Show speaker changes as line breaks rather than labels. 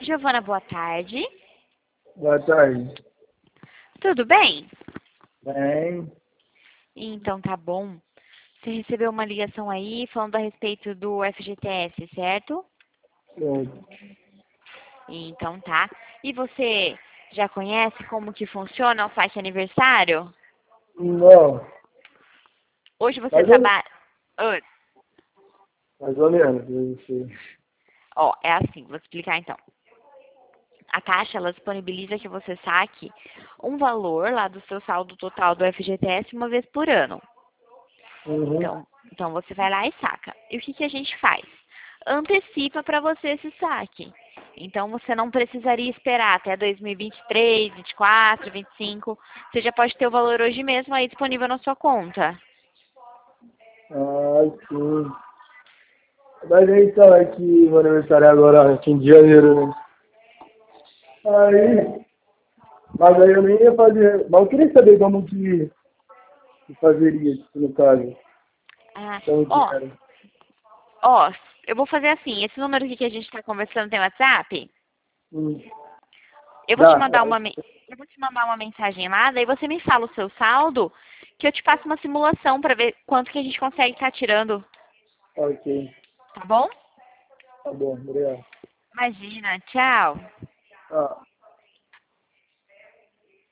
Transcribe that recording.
Giovana, boa tarde.
Boa tarde.
Tudo bem?
Bem,
Então tá bom. Você recebeu uma ligação aí falando a respeito do FGTS, certo?
certo.
Então tá. E você já conhece como que funciona o site aniversário?
Não,
Hoje você
mais ou,
trabalha.
mais ou menos. Eu sei.
Ó, é assim, vou explicar então. A Caixa, ela disponibiliza que você saque um valor lá do seu saldo total do FGTS uma vez por ano.
Uhum.
Então você vai lá e saca. E o que que a gente faz? Antecipa para você esse saque. Então você não precisaria esperar até 2023, 24, 25. Você já pode ter o valor hoje mesmo aí disponível na sua conta.
Ah, sim. Mas então, é que meu aniversário é agora, fim de janeiro, né? Aí, mas aí eu nem ia fazer. Mas eu queria saber como que fazeria isso, no caso.
Ah,
Então,
ó,
dinheiro.
ó, eu vou fazer assim. Esse número aqui que a gente está conversando tem WhatsApp?
Hum.
Eu vou te
Dá.
mandar eu vou te mandar uma mensagem lá, daí você me fala o seu saldo, que eu te faço uma simulação para ver quanto que a gente consegue estar tirando,
Ok.
tá bom?
Tá bom, obrigado.
Imagina, tchau.
Ah.